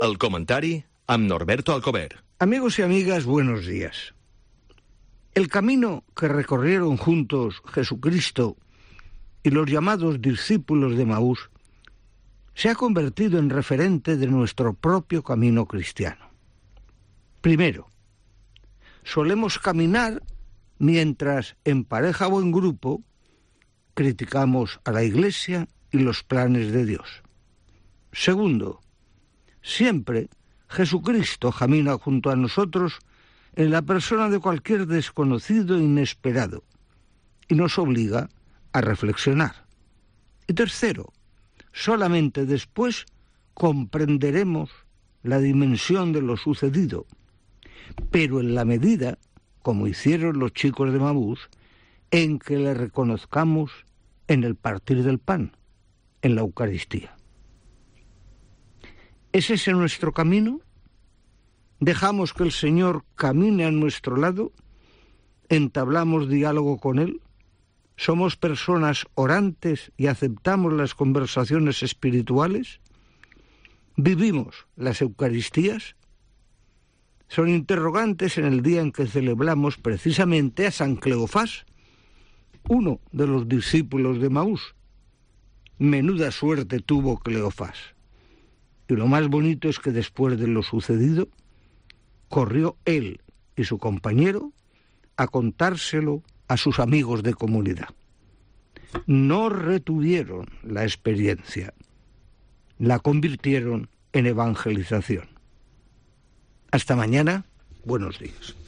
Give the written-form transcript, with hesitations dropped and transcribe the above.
El comentari amb Norberto Alcover. Amigos y amigas, buenos días. El camino que recorrieron juntos Jesucristo y los llamados discípulos de Emaús se ha convertido en referente de nuestro propio camino cristiano. Primero, solemos caminar mientras, en pareja o en grupo, criticamos a la Iglesia y los planes de Dios. Segundo, siempre Jesucristo camina junto a nosotros en la persona de cualquier desconocido e inesperado y nos obliga a reflexionar. Y tercero, solamente después comprenderemos la dimensión de lo sucedido, pero en la medida, como hicieron los chicos de Emaús, en que le reconozcamos en el partir del pan, en la Eucaristía. ¿Es ese nuestro camino? ¿Dejamos que el Señor camine a nuestro lado? ¿Entablamos diálogo con Él? ¿Somos personas orantes y aceptamos las conversaciones espirituales? ¿Vivimos las Eucaristías? Son interrogantes en el día en que celebramos precisamente a San Cleofás, uno de los discípulos de Emaús. Menuda suerte tuvo Cleofás. Y lo más bonito es que después de lo sucedido, corrió él y su compañero a contárselo a sus amigos de comunidad. No retuvieron la experiencia, la convirtieron en evangelización. Hasta mañana, buenos días.